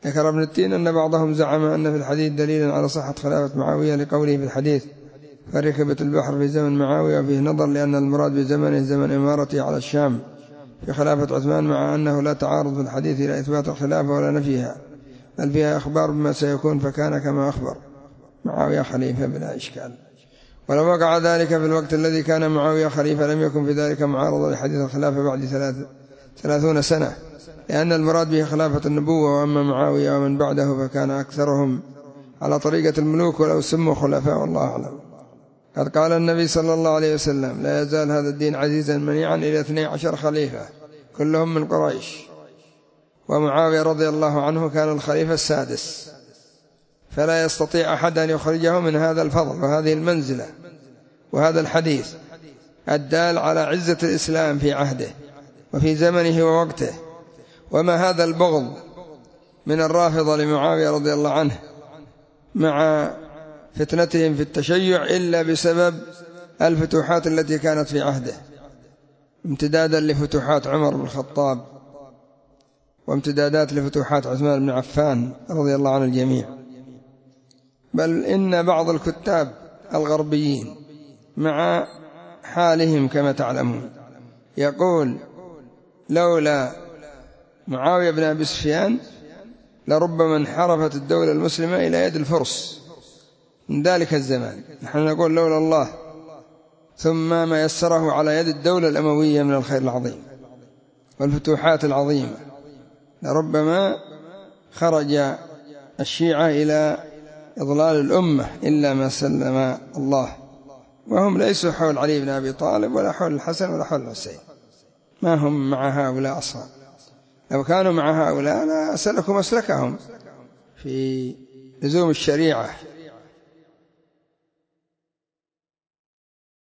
ذكر ابن التين أن بعضهم زعم أن في الحديث دليلا على صحة خلافة معاوية لقوله في الحديث فركبت البحر في زمن معاوية، وفيه نظر لأن المراد بزمنه زمن إمارته على الشام في خلافة عثمان، مع أنه لا تعارض في الحديث إلى إثبات الخلافة ولا نفيها، بل فيها إخبار بما سيكون، فكان كما أخبر معاوية خليفة بلا إشكال. ولو وقع ذلك في الوقت الذي كان معاوية خليفة لم يكن في ذلك معارضة لحديث الخلافة بعد 30 سنة، لأن المراد به خلافة النبوة، وأما معاوية ومن بعده فكان أكثرهم على طريقة الملوك ولو سموا خلفاء، والله أعلم. قد قال النبي صلى الله عليه وسلم لا يزال هذا الدين عزيزا منيعا إلى 12 خليفة كلهم من قريش، ومعاوية رضي الله عنه كان الخليفة السادس، فلا يستطيع أحد أن يخرجه من هذا الفضل وهذه المنزلة وهذا الحديث الدال على عزة الإسلام في عهده وفي زمنه ووقته. وما هذا البغض من الرافضة لمعاوية رضي الله عنه مع فتنتهم في التشيع إلا بسبب الفتوحات التي كانت في عهده، امتدادا لفتوحات عمر بن الخطاب وامتدادات لفتوحات عثمان بن عفان رضي الله عن الجميع. بل إن بعض الكتاب الغربيين مع حالهم كما تعلمون يقول لولا معاوية بن أبي سفيان لربما انحرفت الدولة المسلمة إلى يد الفرس من ذلك الزمان. نحن نقول لولا الله ثم ما يسره على يد الدولة الأموية من الخير العظيم والفتوحات العظيمة لربما خرج الشيعة إلى إضلال الأمة إلا ما سلم الله، وهم ليسوا حول علي بن أبي طالب ولا حول الحسن ولا حول الحسين، ما هم مع هؤلاء أصلا. لو كانوا مع هؤلاء لا سلكوا مسلكهم في لزوم الشريعة